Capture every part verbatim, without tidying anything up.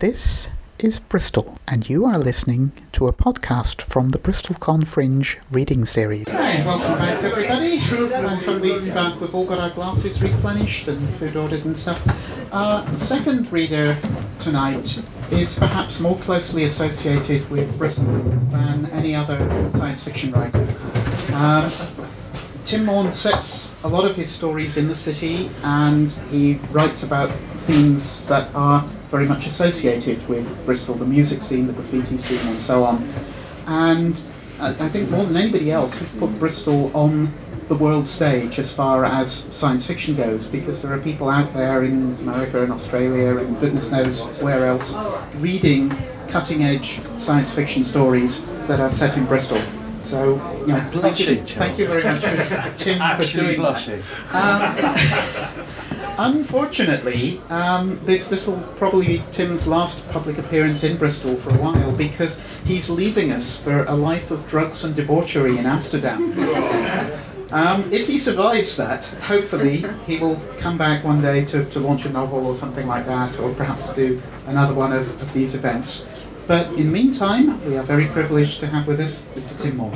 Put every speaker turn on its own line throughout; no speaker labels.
This is Bristol, and you are listening to a podcast from the BristolCon Fringe reading series. Hi, welcome back everybody. I hope we've, uh, we've all got our glasses replenished and food ordered and stuff. Our second reader tonight is perhaps more closely associated with Bristol than any other science fiction writer. Um, Tim Maughan sets a lot of his stories in the city, and he writes about themes that are very much associated with Bristol, the music scene, the graffiti scene, and so on. And uh, I think more than anybody else, he's put Bristol on the world stage as far as science fiction goes, because there are people out there in America and Australia and goodness knows where else reading cutting-edge science fiction stories that are set in Bristol. So, you know, thank you, thank you very much, for, Tim,
Actually
for doing
blushing.
that. Um, unfortunately, um, this this will probably be Tim's last public appearance in Bristol for a while, because he's leaving us for a life of drugs and debauchery in Amsterdam. Um, if he survives that, hopefully he will come back one day to, to launch a novel or something like that, or perhaps to do another one of, of these events. But in the meantime, we are very privileged to have with us Mister Tim Maughan.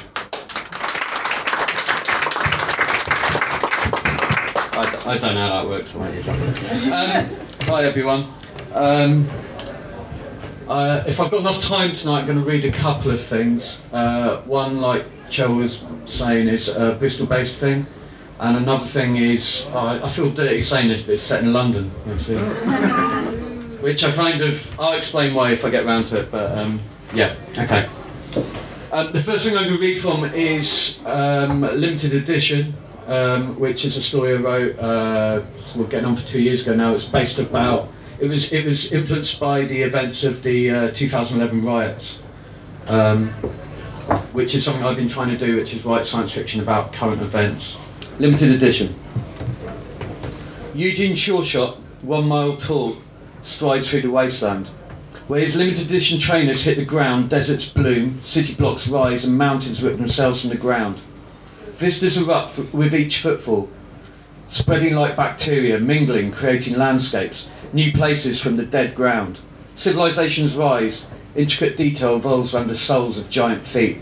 I, d- I don't know how that works. Um, hi everyone. Um, uh, if I've got enough time tonight, I'm going to read a couple of things. Uh, one, like Chell was saying, is a Bristol-based thing, and another thing is, uh, I feel dirty saying this, but it's set in London, actually. Which I kind of, I'll explain why if I get round to it, but um, yeah, okay. Um, the first thing I'm going to read from is um, Limited Edition, um, which is a story I wrote, uh, we're getting on for two years ago now. It's based about, it was it was influenced by the events of the uh, two thousand eleven riots, um, which is something I've been trying to do, which is write science fiction about current events. Limited Edition. Eugene Shawshot, one mile tall, strides through the wasteland. Where his limited edition trainers hit the ground, deserts bloom, city blocks rise and mountains rip themselves from the ground. Vistas erupt f- with each footfall, spreading like bacteria, mingling, creating landscapes, new places from the dead ground. Civilizations rise, intricate detail evolves around the soles of giant feet.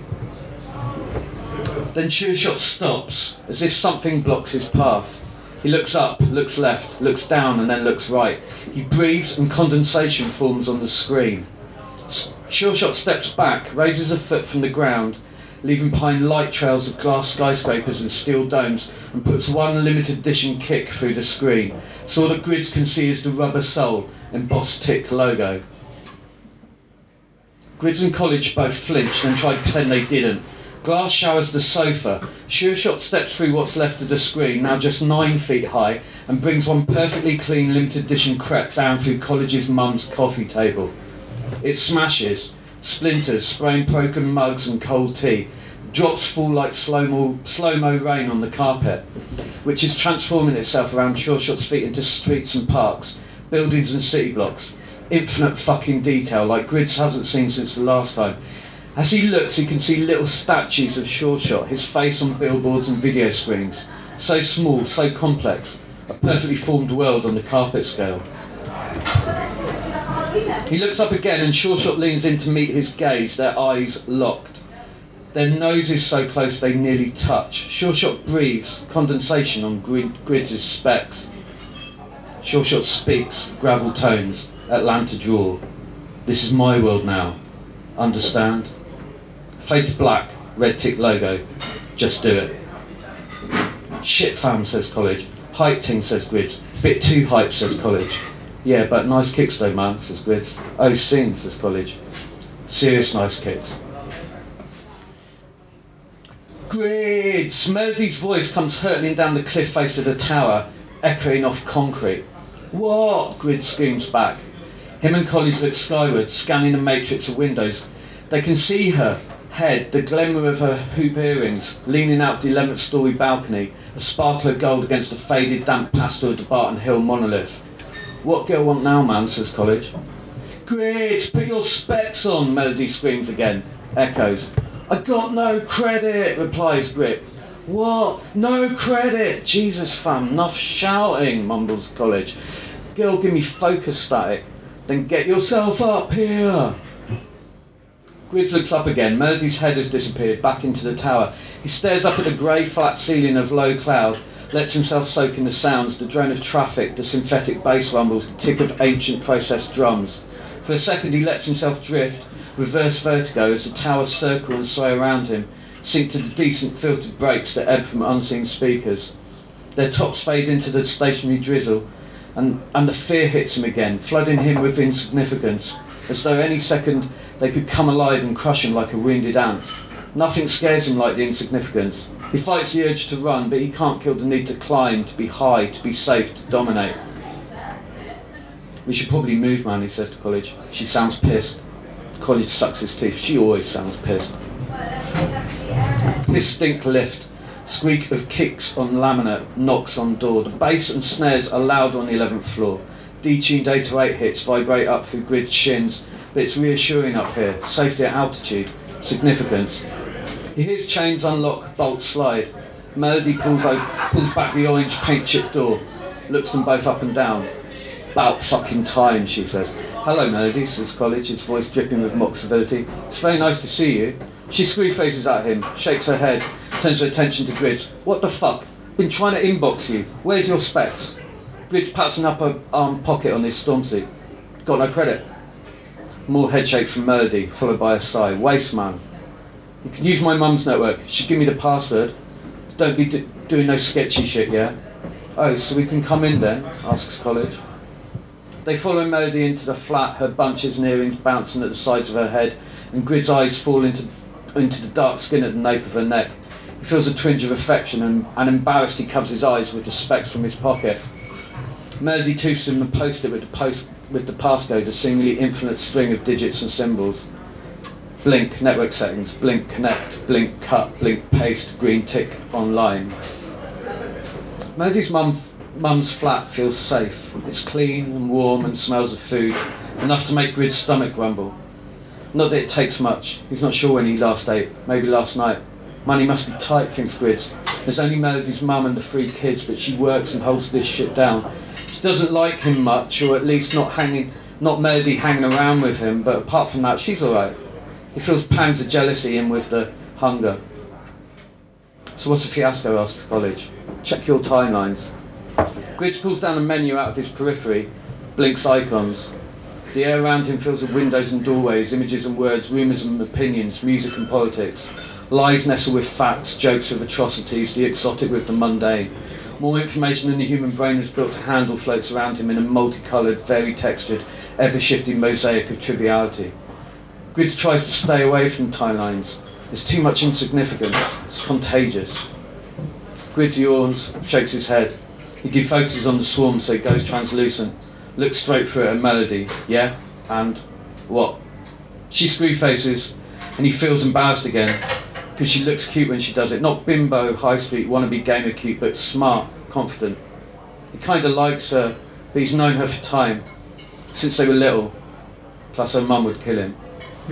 Then Shawshot stops, as if something blocks his path. He looks up, looks left, looks down and then looks right. He breathes and condensation forms on the screen. Shawshot steps back, raises a foot from the ground, leaving behind light trails of glass skyscrapers and steel domes, and puts one limited edition kick through the screen, so all that grids can see is the rubber sole embossed tick logo. Grids and college both flinched and tried to pretend they didn't. Glass showers the sofa. Shawshot steps through what's left of the screen, now just nine feet high, and brings one perfectly clean limited edition Kretz down through college's mum's coffee table. It smashes, splinters, spraying broken mugs and cold tea. Drops fall like slow-mo, slow-mo rain on the carpet, which is transforming itself around Shawshot's feet into streets and parks, buildings and city blocks. Infinite fucking detail, like Grids hasn't seen since the last time. As he looks, he can see little statues of Shawshot, his face on billboards and video screens. So small, so complex, a perfectly formed world on the carpet scale. He looks up again and Shawshot leans in to meet his gaze, their eyes locked. Their noses so close they nearly touch. Shawshot breathes, condensation on Grids' specs. Shawshot speaks, gravel tones, Atlanta drawl. This is my world now. Understand? Fade to black, red tick logo. Just do it. Shit fam, says college. Hype ting, says Grids. Bit too hype, says college. Yeah, but nice kicks though, man, says Grids. Oh, sing, says college. Serious nice kicks. Grids! Melody's voice comes hurtling down the cliff face of the tower, echoing off concrete. What? Grids screams back. Him and college look skyward, scanning the matrix of windows. They can see her head, the glimmer of her hoop earrings, leaning out the eleventh story balcony, a sparkle of gold against the faded, damp pastel of the Barton Hill monolith. What girl want now, man, says college. Grids, put your specs on, Melody screams again. Echoes. I got no credit, replies Grip. What? No credit! Jesus fam, enough shouting, mumbles college. Girl, give me focus static. Then get yourself up here. Grids looks up again. Melody's head has disappeared, back into the tower. He stares up at the grey, flat ceiling of low cloud, lets himself soak in the sounds, the drone of traffic, the synthetic bass rumbles, the tick of ancient processed drums. For a second he lets himself drift, reverse vertigo as the towers circle and sway around him, sink to the decent filtered breaks that ebb from unseen speakers. Their tops fade into the stationary drizzle, and, and the fear hits him again, flooding him with insignificance, as though any second they could come alive and crush him like a wounded ant. Nothing scares him like the insignificance. He fights the urge to run, but he can't kill the need to climb, to be high, to be safe, to dominate. We should probably move, man, he says to College. She sounds pissed. College sucks his teeth. She always sounds pissed. His stink lift. Squeak of kicks on laminate, knocks on door. The bass and snares are loud on the eleventh floor. Detuned eight oh eight hits vibrate up through Grid's shins, but it's reassuring up here. Safety at altitude. Significance. He hears chains unlock, bolts slide. Melody pulls, over, pulls back the orange paint chip door. Looks them both up and down. About fucking time, she says. Hello, Melody, says College, his voice dripping with mock civility. It's very nice to see you. She screw faces at him, shakes her head, turns her attention to Grids. What the fuck? Been trying to inbox you. Where's your specs? Grids pats an upper arm pocket on his storm suit. Got no credit. More head shakes from Melody, followed by a sigh. Waste, man. You can use my mum's network. She give me the password. Don't be do- doing no sketchy shit, yeah? Oh, so we can come in then? Asks College. They follow Melody into the flat, her bunches and earrings bouncing at the sides of her head, and Grid's eyes fall into into the dark skin at the nape of her neck. He feels a twinge of affection, and, and embarrassed he covers his eyes with the specs from his pocket. Melody toofs him and posts it with the, post, with the passcode, a seemingly infinite string of digits and symbols. Blink, network settings, blink, connect, blink, cut, blink, paste, green tick, online. Melody's mum, mum's flat feels safe. It's clean and warm and smells of food, enough to make Grid's stomach rumble. Not that it takes much. He's not sure when he last ate. Maybe last night. Money must be tight, thinks Grids. There's only Melody's mum and the three kids, but she works and holds this shit down. She doesn't like him much, or at least not hanging, not Melody hanging around with him, but apart from that, she's alright. He feels pangs of jealousy in with the hunger. So what's the fiasco, asks College. Check your timelines. Grids pulls down a menu out of his periphery, blinks icons. The air around him fills with windows and doorways, images and words, rumours and opinions, music and politics. Lies nestle with facts, jokes with atrocities, the exotic with the mundane. More information than the human brain is built to handle floats around him in a multicoloured, vari-textured, ever-shifting mosaic of triviality. Grids tries to stay away from timelines. There's too much insignificance. It's contagious. Grids yawns, shakes his head. He defocuses on the swarm so it goes translucent. Looks straight through it at Melody. Yeah? And? What? She screw faces, and he feels embarrassed again, because she looks cute when she does it. Not bimbo, high street, wannabe gamer cute, but smart, confident. He kinda likes her, but he's known her for time, since they were little. Plus her mum would kill him.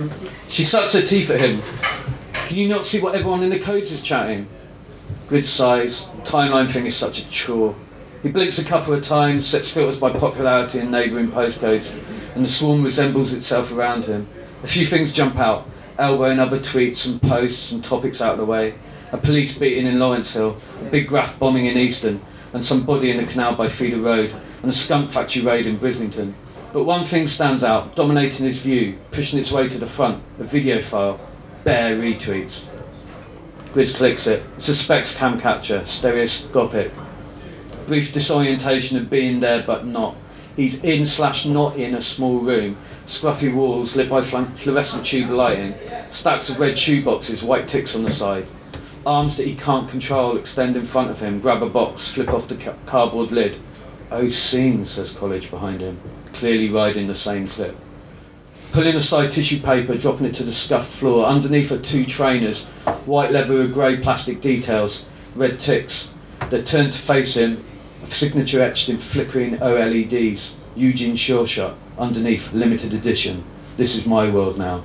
She sucks her teeth at him. Can you not see what everyone in the codes is chatting? Grid sighs. The timeline thing is such a chore. He blinks a couple of times, sets filters by popularity and neighbouring postcodes, and the swarm resembles itself around him. A few things jump out, elbowing other tweets and posts and topics out of the way. A police beating in Lawrence Hill, a big graph bombing in Easton, and some body in the canal by Feeder Road, and a skunk factory raid in Brislington. But one thing stands out, dominating his view, pushing its way to the front, a video file, bare retweets. Grids clicks it. It's a Specs cam capture, stereoscopic. Brief disorientation of being there but not. He's in slash not in a small room, scruffy walls lit by fluorescent tube lighting, stacks of red shoeboxes, white ticks on the side. Arms that he can't control extend in front of him, grab a box, flip off the ca- cardboard lid. Oh, scene, says College behind him, clearly riding the same clip. Pulling aside tissue paper, dropping it to the scuffed floor. Underneath are two trainers, white leather with grey plastic details, red ticks. They turn to face him, a signature etched in flickering O L E Ds. Eugene Sure Shot. Underneath, limited edition. This is my world now.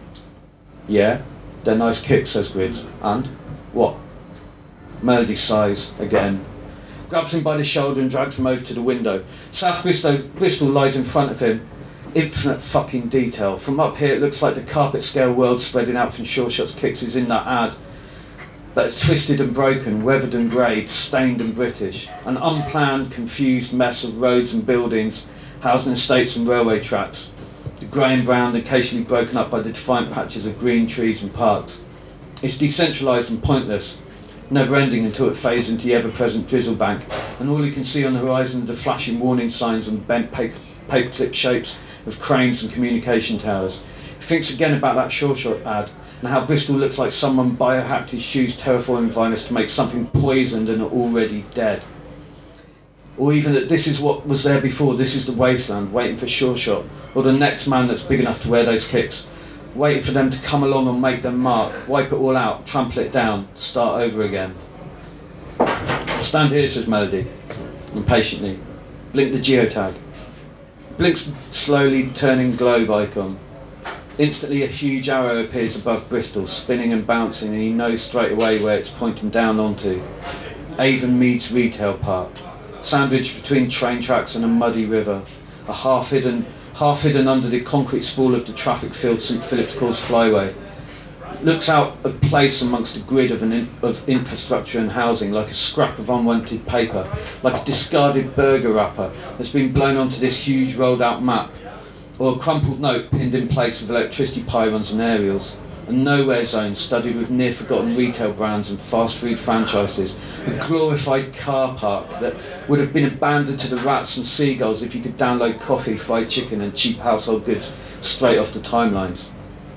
Yeah? They're nice kicks, says Grids. And? What? Melody sighs again. Grabs him by the shoulder and drags him over to the window. South Bristol, Bristol lies in front of him. infinite fucking detail. From up here it looks like the carpet scale world spreading out from Sure Shot's kicks is in that ad. But it's twisted and broken, weathered and greyed, stained and British. An unplanned, confused mess of roads and buildings, housing estates and railway tracks. The grey and brown occasionally broken up by the defiant patches of green trees and parks. It's decentralised and pointless, never ending until it fades into the ever-present drizzle bank, and all you can see on the horizon are the flashing warning signs and bent paper, paperclip shapes of cranes and communication towers. He thinks again about that Sure Shot ad, and how Bristol looks like someone biohacked his shoes terraforming virus to make something poisoned and already dead. Or even that this is what was there before, this is the wasteland, waiting for Sure Shot, or the next man that's big enough to wear those kicks, waiting for them to come along and make their mark, wipe it all out, trample it down, start over again. Stand here, says Melody, impatiently. Blink the geotag. Blinks slowly turning globe icon. Instantly a huge arrow appears above Bristol, spinning and bouncing, and he knows straight away where it's pointing down onto. Avon Meads Retail Park, sandwiched between train tracks and a muddy river, a half-hidden, half-hidden under the concrete spool of the traffic-filled St Philip's Causeway flyway. Looks out of place amongst a grid of, an in, of infrastructure and housing, like a scrap of unwanted paper, like a discarded burger wrapper that's been blown onto this huge rolled-out map, or a crumpled note pinned in place with electricity pylons and aerials. A nowhere zone studded with near-forgotten retail brands and fast food franchises. A glorified car park that would have been abandoned to the rats and seagulls if you could download coffee, fried chicken and cheap household goods straight off the timelines.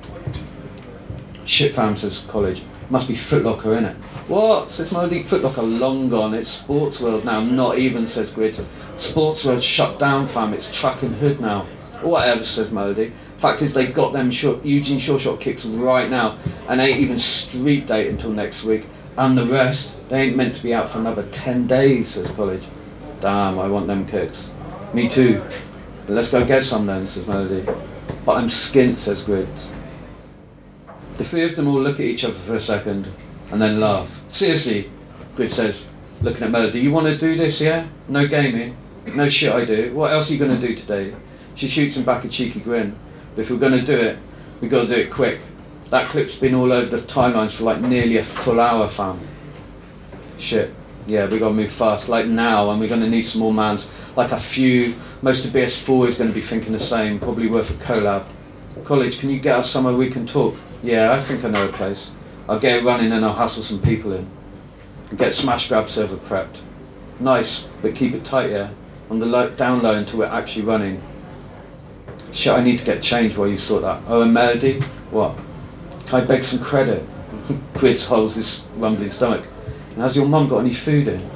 Shit fam, says College. Must be Foot Locker, innit? What? Says Melody. Foot Locker long gone. It's Sports World now. Not even, says Grid. Sports World shut down, fam. It's Track and Hood now. Whatever, says Melody. Fact is, they got them short, Eugene Sure Shot kicks right now, and ain't even street date until next week. And the rest, they ain't meant to be out for another ten days, says College. Damn, I want them kicks. Me too. But let's go get some then, says Melody. But I'm skint, says Grid. The three of them all look at each other for a second, and then laugh. Seriously, Grid says, looking at Melody, you want to do this, yeah? No gaming? No shit I do. What else are you going to do today? She shoots him back a cheeky grin. But if we're going to do it, we've got to do it quick. That clip's been all over the timelines for like nearly a full hour, fam. Shit. Yeah, we got to move fast, like now, and we're going to need some more mans. Like a few. Most of B S four is going to be thinking the same, probably worth a collab. College, can you get us somewhere we can talk? Yeah, I think I know a place. I'll get it running and I'll hustle some people in. And get Smash Grab server prepped. Nice, but keep it tight, yeah? On the low, down low until we're actually running. Shit, I need to get changed while you sort that. Oh, and Melody? What? Can I beg some credit? Grids holds his rumbling stomach. And has your mum got any food in?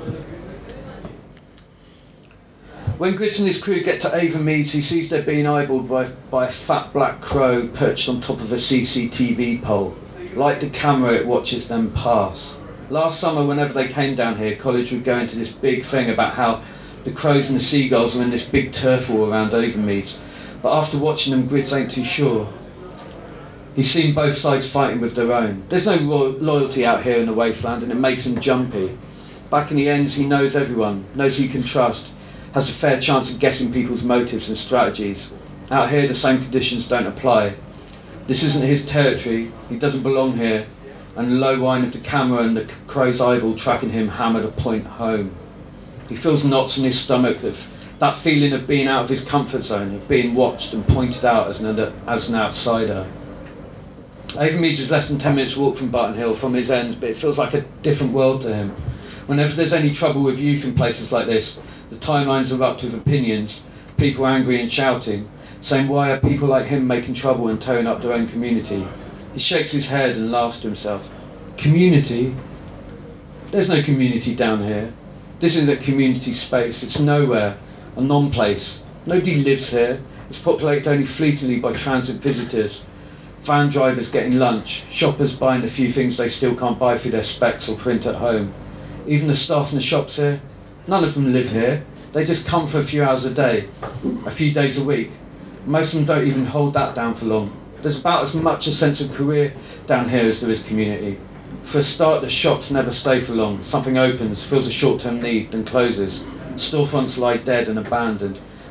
When Grids and his crew get to Avon Meads, he sees they're being eyeballed by, by a fat black crow perched on top of a C C T V pole. Like the camera, it watches them pass. Last summer, whenever they came down here, College would go into this big thing about how the crows and the seagulls were in this big turf war around Avon Meads. But after watching them, Grids ain't too sure. He's seen both sides fighting with their own. There's no ro- loyalty out here in the wasteland, and it makes him jumpy. Back in the ends, he knows everyone, knows he can trust, has a fair chance of guessing people's motives and strategies. Out here, the same conditions don't apply. This isn't his territory, he doesn't belong here, and the low whine of the camera and the crow's eyeball tracking him hammered a point home. He feels knots in his stomach, that, that feeling of being out of his comfort zone, of being watched and pointed out as an, as an outsider. Avon Meads is less than ten minutes walk from Barton Hill from his ends, but it feels like a different world to him. Whenever there's any trouble with youth in places like this, the timelines erupt with opinions, people angry and shouting, saying why are people like him making trouble and tearing up their own community. He shakes his head and laughs to himself. Community? There's no community down here. This isn't a community space, it's nowhere, a non-place. Nobody lives here, it's populated only fleetingly by transit visitors. Van drivers getting lunch, shoppers buying the few things they still can't buy through their specs or print at home. Even the staff in the shops here, none of them live here. They just come for a few hours a day, a few days a week. Most of them don't even hold that down for long. There's about as much a sense of career down here as there is community. For a start, the shops never stay for long. Something opens, fills a short-term need, then closes. Storefronts lie dead and abandoned.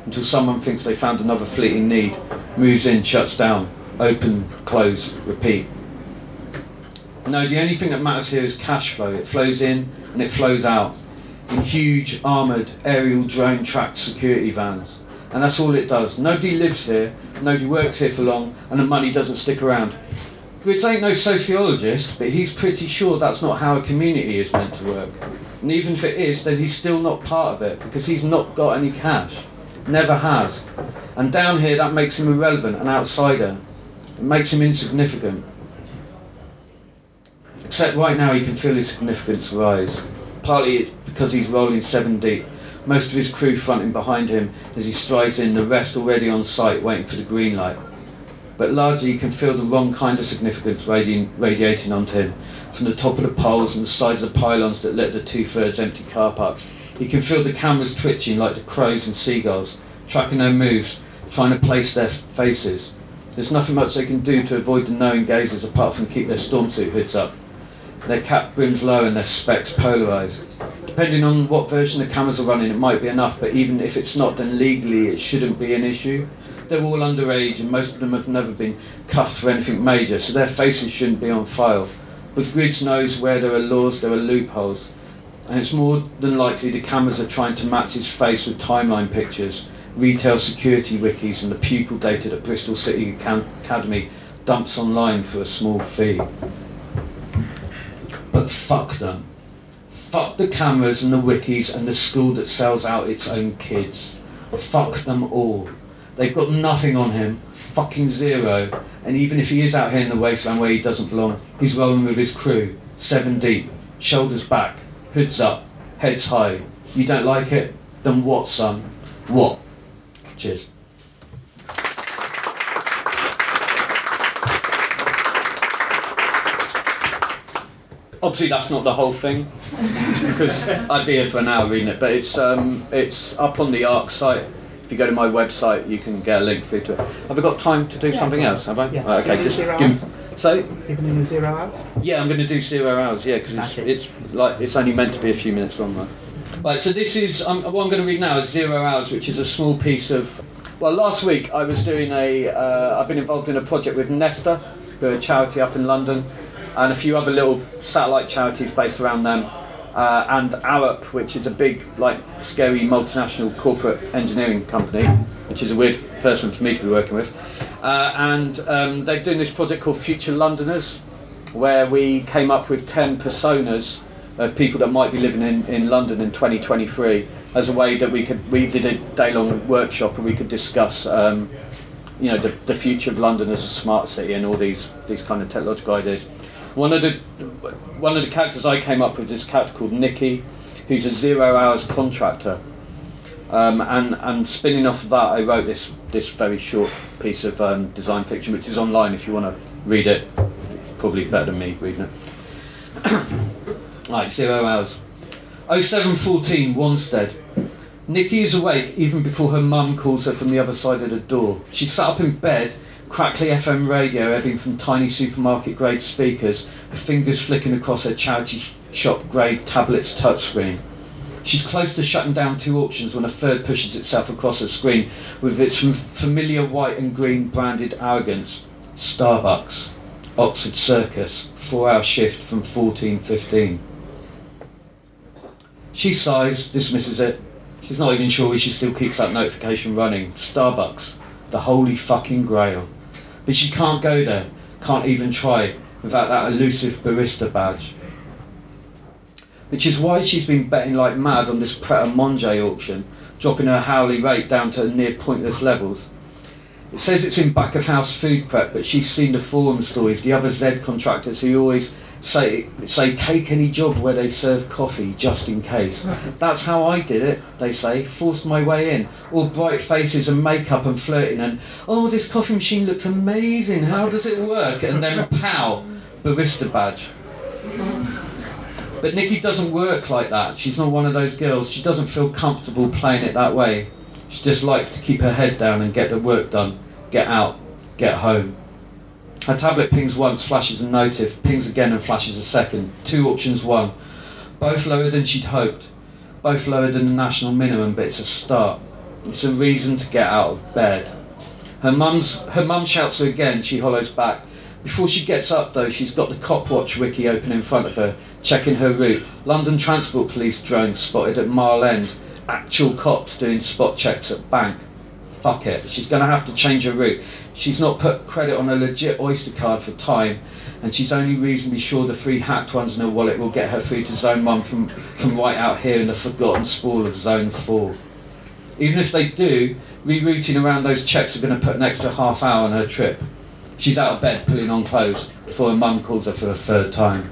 until someone thinks they found another fleeting need, moves in, shuts down, open, close, repeat. No, the only thing that matters here is cash flow. It flows in and it flows out in huge armoured aerial drone tracked security vans. And that's all it does. Nobody lives here, nobody works here for long, and the money doesn't stick around. Grids ain't no sociologist, but he's pretty sure that's not how a community is meant to work. And even if it is, then he's still not part of it, because he's not got any cash. Never has. And down here, that makes him irrelevant, an outsider. It makes him insignificant. Except right now he can feel his significance rise. Partly it's because he's rolling seven deep. Most of his crew fronting behind him as he strides in, the rest already on site waiting for the green light. But largely he can feel the wrong kind of significance radi- radiating onto him from the top of the poles and the sides of the pylons that lit the two-thirds empty car park. He can feel the cameras twitching like the crows and seagulls, tracking their moves, trying to place their faces. There's nothing much they can do to avoid the knowing gazes apart from keep their stormsuit hoods up, their cap brims low and their specs polarised. Depending on what version the cameras are running, it might be enough, but even if it's not, then legally it shouldn't be an issue. They're all underage and most of them have never been cuffed for anything major, so their faces shouldn't be on file. But Grids knows where there are laws, there are loopholes. And it's more than likely the cameras are trying to match his face with timeline pictures, retail security wikis and the pupil data that Bristol City Academy dumps online for a small fee. But fuck them. Fuck the cameras and the wikis and the school that sells out its own kids. Fuck them all. They've got nothing on him, fucking zero, and even if he is out here in the wasteland where he doesn't belong, he's rolling with his crew, seven deep, shoulders back, hoods up, heads high. You don't like it? Then what, son? What? Cheers. Obviously that's not the whole thing, because I'd be here for an hour reading it, but it's um, it's up on the ARC site. If you go to my website, you can get a link through to it. Have I got time to do yeah, something else? Have I?
Yeah.
Right, okay, just give. So.
Even in the zero hours?
Yeah, I'm going to do zero hours. Yeah, because it's, it. it's like it's only meant to be a few minutes long, right? Right. So this is um, what I'm going to read now is zero hours, which is a small piece of. Well, last week I was doing a. Uh, I've been involved in a project with Nesta, who are a charity up in London, and a few other little satellite charities based around them. Uh, and Arup, which is a big, like, scary multinational corporate engineering company, which is a weird person for me to be working with. Uh, and um, they're doing this project called Future Londoners, where we came up with ten personas of people that might be living in, in London in twenty twenty-three, as a way that we could, we did a day-long workshop and we could discuss, um, you know, the, the future of London as a smart city and all these these kind of technological ideas. One of the one of the characters I came up with is a character called Nikki, who's a zero hours contractor, um, and and spinning off of that, I wrote this this very short piece of um, design fiction, which is online if you want to read it. It's probably better than me reading it. Right, zero hours. oh seven fourteen, Wanstead. Nikki is awake even before her mum calls her from the other side of the door. She sat up in bed. Crackly F M radio ebbing from tiny supermarket grade speakers, her fingers flicking across her charity shop grade tablet's touchscreen. She's close to shutting down two auctions when a third pushes itself across her screen with its familiar white and green branded arrogance. Starbucks, Oxford Circus, four hour shift from fourteen fifteen. She sighs, dismisses it. She's not even sure she still keeps that notification running. Starbucks, the holy fucking grail. But she can't go there, can't even try, without that elusive barista badge. Which is why she's been betting like mad on this Pret a Manger auction, dropping her hourly rate down to near pointless levels. It says it's in back of house food prep, but she's seen the forum stories, the other Z contractors who always say say take any job where they serve coffee just in case. That's how I did it, they say, forced my way in, all bright faces and makeup and flirting and oh, this coffee machine looks amazing, how does it work? And then pow, barista badge. But Nikki doesn't work like that. She's not one of those girls. She doesn't feel comfortable playing it that way. She just likes to keep her head down and get the work done, get out, get home. Her tablet pings once, flashes a notif, pings again and flashes a second. Two auctions won. Both lower than she'd hoped. Both lower than the national minimum, but it's a start. It's a reason to get out of bed. Her mum's her mum shouts her again. She hollows back. Before she gets up though, she's got the Copwatch wiki open in front of her, checking her route. London Transport Police drone spotted at Mile End. Actual cops doing spot checks at Bank. Fuck it, she's going to have to change her route. She's not put credit on a legit Oyster card for time, and she's only reasonably sure the three hacked ones in her wallet will get her through to Zone one from, from right out here in the forgotten sprawl of Zone four. Even if they do, rerouting around those checks are going to put an extra half hour on her trip. She's out of bed pulling on clothes before her mum calls her for the third time.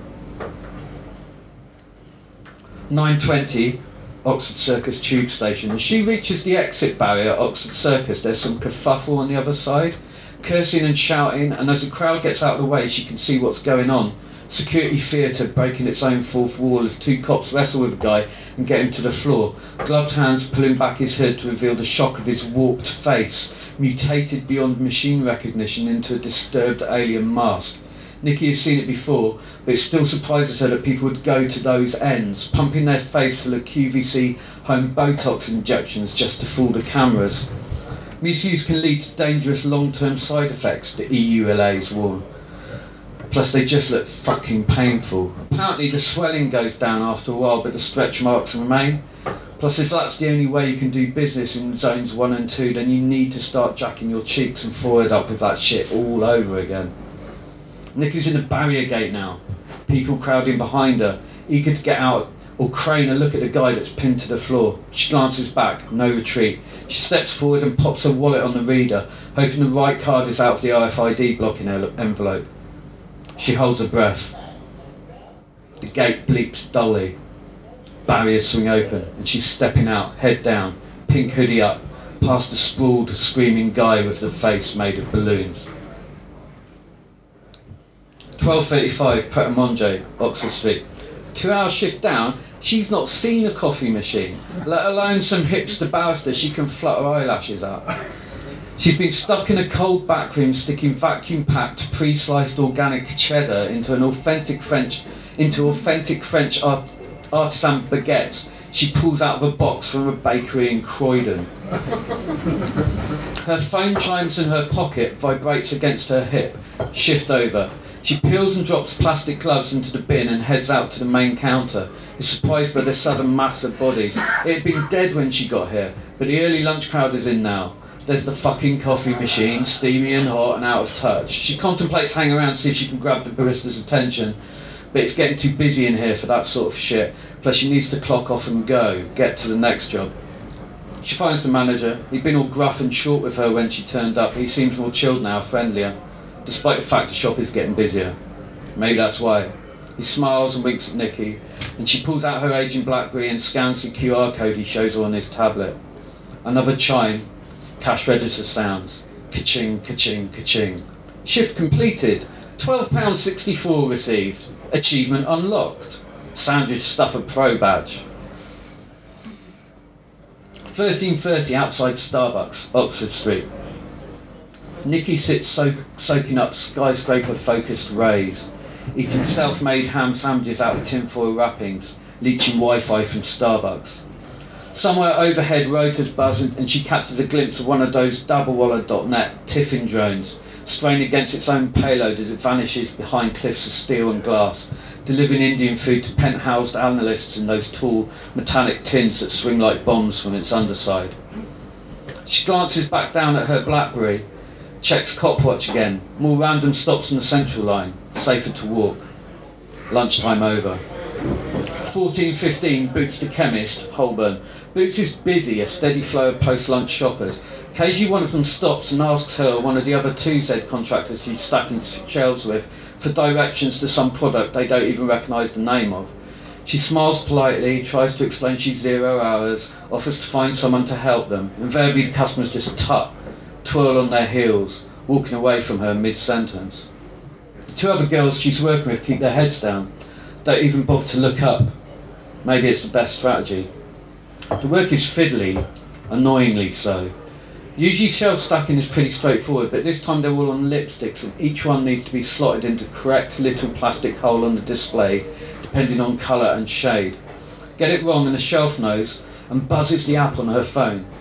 nine twenty, Oxford Circus tube station. As she reaches the exit barrier at Oxford Circus, there's some kerfuffle on the other side, cursing and shouting, and as the crowd gets out of the way, she can see what's going on. Security theatre breaking its own fourth wall as two cops wrestle with a guy and get him to the floor, gloved hands pulling back his hood to reveal the shock of his warped face, mutated beyond machine recognition into a disturbed alien mask. Nikki has seen it before, but it still surprises her that people would go to those ends, pumping their face full of Q V C home Botox injections just to fool the cameras. Misuse can lead to dangerous long-term side effects, the E U L A's warn. Plus they just look fucking painful. Apparently the swelling goes down after a while, but the stretch marks remain. Plus if that's the only way you can do business in zones one and two, then you need to start jacking your cheeks and forehead up with that shit all over again. Nikki's in the barrier gate now. People crowding behind her, eager to get out or crane a look at the guy that's pinned to the floor. She glances back, no retreat. She steps forward and pops her wallet on the reader, hoping the right card is out of the R F I D block in her envelope. She holds her breath. The gate bleeps dully. Barriers swing open and she's stepping out, head down, pink hoodie up, past a sprawled, screaming guy with the face made of balloons. twelve thirty-five, Pret a Manger, Oxford Street. Two hour shift down, she's not seen a coffee machine, let alone some hipster barrister she can flutter eyelashes at. She's been stuck in a cold back room sticking vacuum-packed, pre-sliced organic cheddar into an authentic French, into authentic French art, artisan baguettes she pulls out of a box from a bakery in Croydon. Her phone chimes in her pocket, vibrates against her hip. Shift over. She peels and drops plastic gloves into the bin and heads out to the main counter, is surprised by the sudden mass of bodies. It had been dead when she got here, but the early lunch crowd is in now. There's the fucking coffee machine, steamy and hot and out of touch. She contemplates hanging around to see if she can grab the barista's attention, but it's getting too busy in here for that sort of shit. Plus she needs to clock off and go, get to the next job. She finds the manager. He'd been all gruff and short with her when she turned up. He seems more chilled now, friendlier, despite the fact the shop is getting busier. Maybe that's why. He smiles and winks at Nikki, and she pulls out her aging BlackBerry and scans the Q R code he shows her on his tablet. Another chime. Cash register sounds. Ka-ching, ka-ching, ka-ching. Shift completed. twelve pounds sixty-four received. Achievement unlocked. Sandwich Stuffer Pro badge. thirteen thirty outside Starbucks, Oxford Street. Nikki sits so- soaking up skyscraper-focused rays, eating self-made ham sandwiches out of tinfoil wrappings, leeching Wi-Fi from Starbucks. Somewhere overhead rotors buzz and she catches a glimpse of one of those doublewalla dot net tiffin drones, straining against its own payload as it vanishes behind cliffs of steel and glass, delivering Indian food to penthoused analysts in those tall metallic tins that swing like bombs from its underside. She glances back down at her BlackBerry, checks Copwatch again, more random stops on the Central line, safer to walk. Lunchtime over. fourteen fifteen, Boots the Chemist, Holborn. Boots is busy, a steady flow of post-lunch shoppers. Occasionally one of them stops and asks her or one of the other two Z contractors she's stacking shelves with for directions to some product they don't even recognise the name of. She smiles politely, tries to explain she's zero hours, offers to find someone to help them. Invariably the customers just tut, twirl on their heels, walking away from her mid-sentence. The two other girls she's working with keep their heads down, don't even bother to look up. Maybe it's the best strategy. The work is fiddly, annoyingly so. Usually shelf stacking is pretty straightforward, but this time they're all on lipsticks and each one needs to be slotted into the correct little plastic hole on the display, depending on colour and shade. Get it wrong and the shelf knows and buzzes the app on her phone.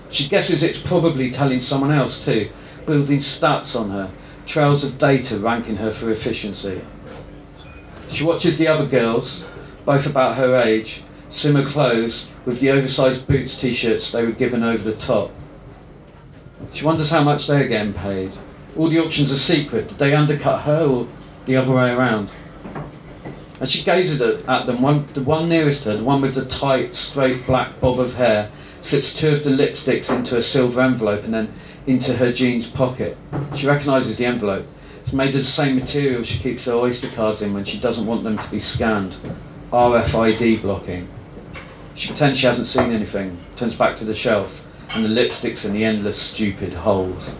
She guesses it's probably telling someone else too, building stats on her, trails of data ranking her for efficiency. She watches the other girls, both about her age, similar clothes with the oversized boots t-shirts they were given over the top. She wonders how much they are getting paid. All the options are secret. Did they undercut her or the other way around? As she gazes at, at them, one, the one nearest her, the one with the tight, straight black bob of hair, slips two of the lipsticks into a silver envelope and then into her jeans pocket. She recognises the envelope. It's made of the same material she keeps her Oyster cards in when she doesn't want them to be scanned. R F I D blocking. She pretends she hasn't seen anything, turns back to the shelf, and the lipsticks in the endless stupid holes.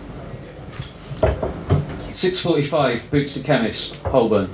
six forty-five, Boots the Chemist, Holborn.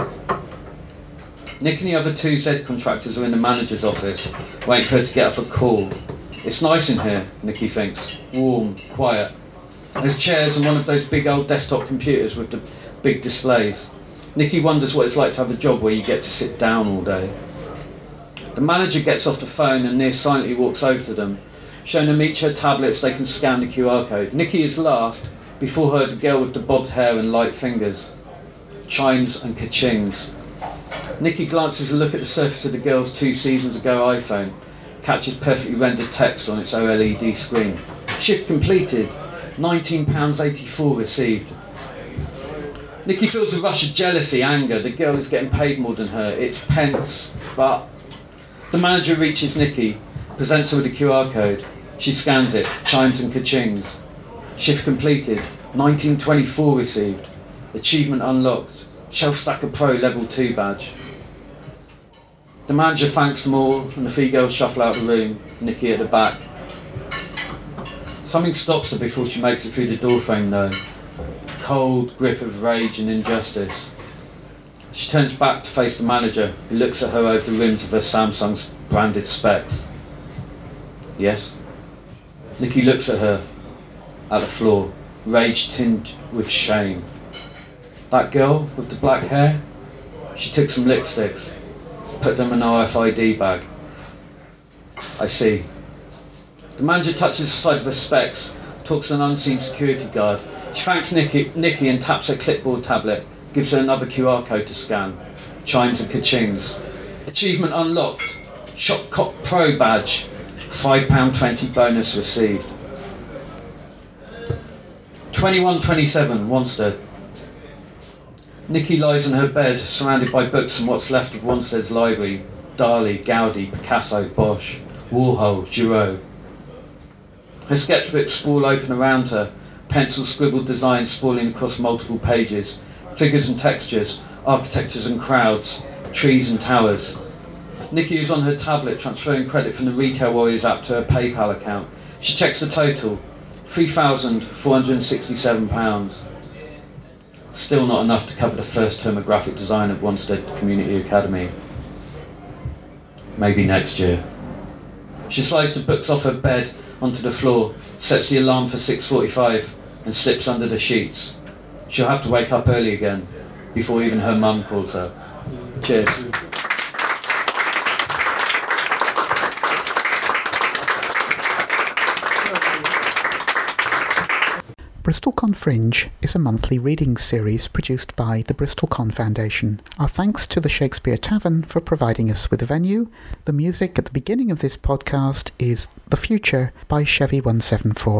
Nick and the other two Z contractors are in the manager's office, waiting for her to get off a call. It's nice in here, Nicky thinks. Warm, quiet. There's chairs and one of those big old desktop computers with the big displays. Nicky wonders what it's like to have a job where you get to sit down all day. The manager gets off the phone and near silently walks over to them, showing them each her tablets they can scan the Q R code. Nicky is last, before her the girl with the bobbed hair and light fingers. Chimes and ka-chings. Nicky glances a look at the surface of the girl's two seasons ago iPhone, catches perfectly rendered text on its O L E D screen. Shift completed, nineteen pounds eighty-four received. Nicky feels a rush of jealousy, anger. The girl is getting paid more than her. It's pence, but... The manager reaches Nicky, presents her with a Q R code. She scans it, chimes and ka-chings. Shift completed, nineteen twenty-four received. Achievement unlocked. Shelf Stacker Pro Level two badge. The manager thanks them all and the three girls shuffle out the room, Nicky at the back. Something stops her before she makes it through the doorframe though. Cold grip of rage and injustice. She turns back to face the manager, who looks at her over the rims of her Samsung's branded specs. Yes? Nicky looks at her, at the floor, rage tinged with shame. That girl with the black hair? She took some lipsticks, put them in an R F I D bag. I see. The manager touches the side of her specs, talks to an unseen security guard. She thanks Nicky, Nicky and taps her clipboard tablet, gives her another Q R code to scan. Chimes and ka-chings. Achievement unlocked. Shopcock Pro badge. five pounds twenty bonus received. twenty-one twenty-seven, Wanstead. Nicky lies in her bed, surrounded by books and what's left of Wanstead's library. Dali, Gaudi, Picasso, Bosch, Warhol, Giraud. Her sketchbooks sprawl open around her, pencil scribbled designs sprawling across multiple pages, figures and textures, architectures and crowds, trees and towers. Nicky is on her tablet transferring credit from the Retail Warriors app to her PayPal account. She checks the total, three thousand four hundred sixty-seven pounds. Still not enough to cover the first term of graphic design at Wanstead Community Academy. Maybe next year. She slides the books off her bed onto the floor, sets the alarm for six forty-five and slips under the sheets. She'll have to wake up early again, before even her mum calls her. Cheers.
BristolCon Fringe is a monthly reading series produced by the BristolCon Foundation. Our thanks to the Shakespeare Tavern for providing us with a venue. The music at the beginning of this podcast is The Future by Chevy one seven four.